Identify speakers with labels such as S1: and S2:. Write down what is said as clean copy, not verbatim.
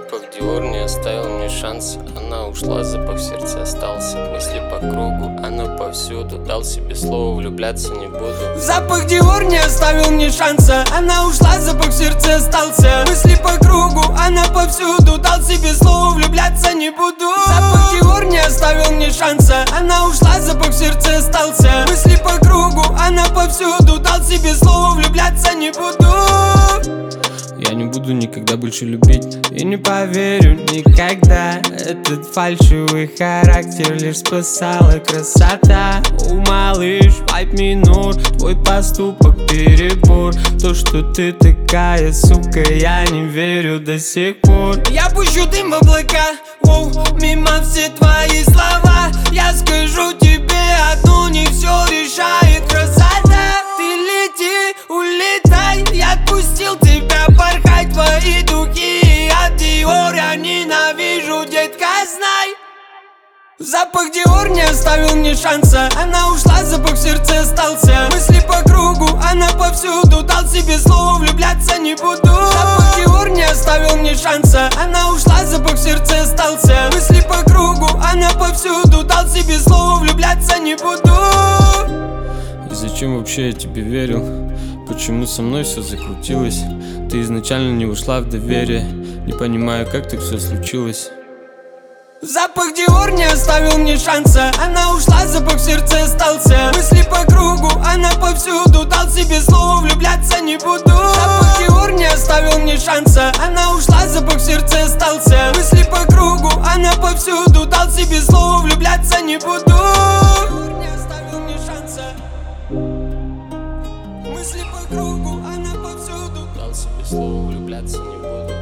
S1: Запах Диор не оставил мне шанс. Она ушла, запах в сердце остался. Мысли по кругу, оно повсюду. Дал себе слово, влюбляться не буду.
S2: Запах Диор не оставил мне шанса. Она ушла, запах в сердце остался. Мысли по кругу, она повсюду. Дал себе слово, влюбляться не буду. Запах Диор не оставил мне шанса. Она ушла, запах в сердце остался. Мысли по кругу, она повсюду. Дал себе слово, влюбляться не буду.
S3: Я не буду никогда больше любить и не поверю никогда. Этот фальшивый характер лишь спасала красота. Малыш, 5 минут, твой поступок перебор. То, что ты такая, сука, я не верю до сих пор.
S2: Я пущу дым в облака, мимо все твои слова. Я скажу тебе одну, не все решает красота. Ты лети, улетай, я отпустил тебя порхать. Твои духи от Диор я ненавижу, детка, знай. Запах Диор не оставил мне шанса. Она ушла, запах в сердце остался. Мысли по кругу, она повсюду. Дал себе слово, влюбляться не буду. Запах Диор не оставил мне шанса. Она ушла, запах в сердце остался. Мысли по кругу, она повсюду. Дал себе слово, влюбляться не буду.
S3: И зачем вообще я тебе верил? Почему со мной все закрутилось? Ты изначально не ушла в доверие. Не понимаю, как так все случилось.
S2: Запах Диор не оставил мне шанса. Она ушла, запах в сердце остался. Мысли по кругу, она повсюду. Дал себе слово, влюбляться не буду. Запах Диор не оставил мне шанса. Она ушла, запах в сердце остался. Мысли по кругу, она повсюду. Дал себе слово, влюбляться не буду. Диор не оставил мне шанса. Мысли по кругу, она повсюду.
S1: Дал себе слово, влюбляться не буду.